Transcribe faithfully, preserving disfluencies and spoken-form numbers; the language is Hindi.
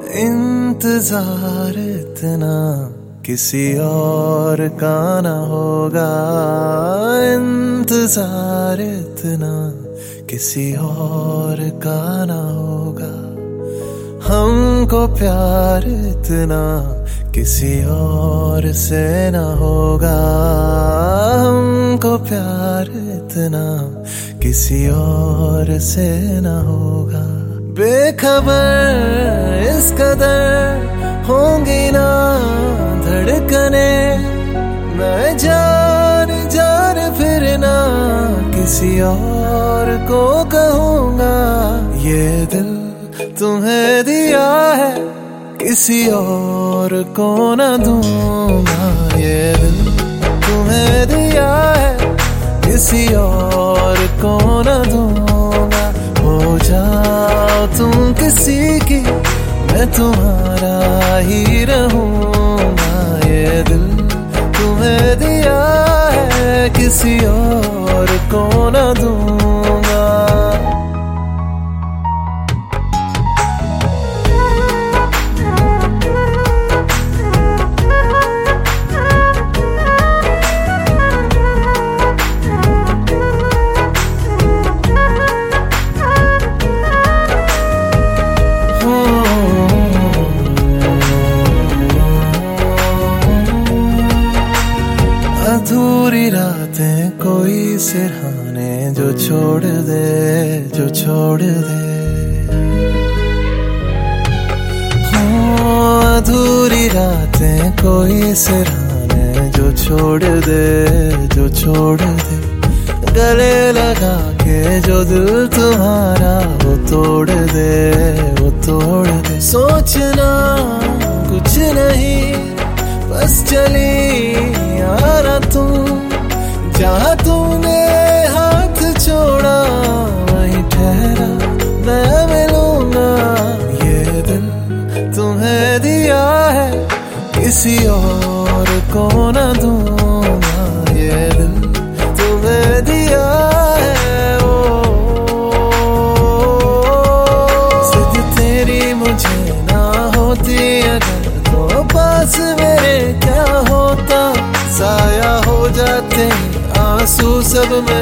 इंतजार इतना किसी और का ना होगा, इंतजार इतना किसी और का ना होगा। हमको प्यार इतना किसी और से ना होगा, हमको प्यार इतना किसी और से ना होगा। बेखबर इस कदर होंगी ना धड़कने, मैं जान जान फिर ना किसी और को कहूँगा। ये दिल तुम्हें दिया है किसी और को न दूंगा, ये दिल तुम्हें दिया है किसी और को न दूंगा। हो जाओ तुम किसी की, मैं तुम्हारा ही रहूंगा। ये दिल तुम्हें दिया है किसी और को न दूंगा। अधूरी रातें कोई सिरहाने जो छोड़ दे, जो छोड़ दे। हो अधूरी रातें कोई सिरहाने जो छोड़ दे, जो छोड़ दे। गले लगा के जो दिल तुम्हारा वो तोड़ दे, वो तोड़ दे। सोचना कुछ नहीं बस चली यारा तू, जहाँ तूने हाथ छोड़ा वहीं ठहरा मैं मिलूंगा। ये दिल तुम्हें दिया है किसी और को न दूंगा, ये दिल तुम्हें दिया है। ओ जिद तेरी मुझे ना होती अगर तो पास मेरे क्या होता। जाया हो जाते आंसू सब में